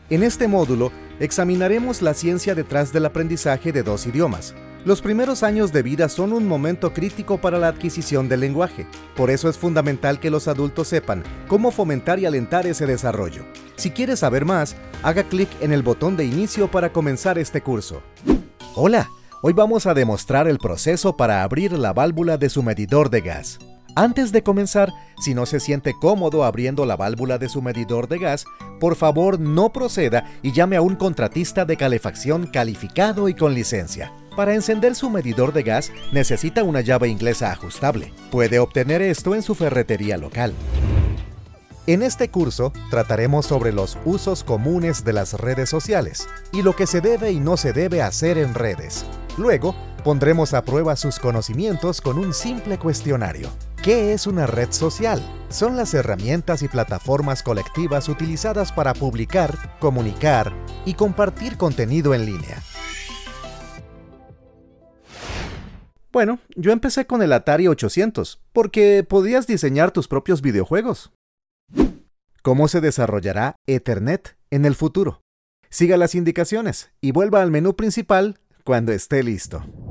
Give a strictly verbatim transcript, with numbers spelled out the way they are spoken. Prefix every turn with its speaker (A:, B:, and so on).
A: En este módulo, examinaremos la ciencia detrás del aprendizaje de dos idiomas. Los primeros años de vida son un momento crítico para la adquisición del lenguaje. Por eso es fundamental que los adultos sepan cómo fomentar y alentar ese desarrollo. Si quieres saber más, haga clic en el botón de inicio para comenzar este curso. Hola, hoy vamos a demostrar el proceso para abrir la válvula de su medidor de gas. Antes de comenzar, si no se siente cómodo abriendo la válvula de su medidor de gas, por favor no proceda y llame a un contratista de calefacción calificado y con licencia. Para encender su medidor de gas, necesita una llave inglesa ajustable. Puede obtener esto en su ferretería local. En este curso, trataremos sobre los usos comunes de las redes sociales y lo que se debe y no se debe hacer en redes. Luego, pondremos a prueba sus conocimientos con un simple cuestionario. ¿Qué es una red social? Son las herramientas y plataformas colectivas utilizadas para publicar, comunicar y compartir contenido en línea. Bueno, yo empecé con el Atari ochocientos, porque podías diseñar tus propios videojuegos. ¿Cómo se desarrollará Ethernet en el futuro? Siga las indicaciones y vuelva al menú principal cuando esté listo.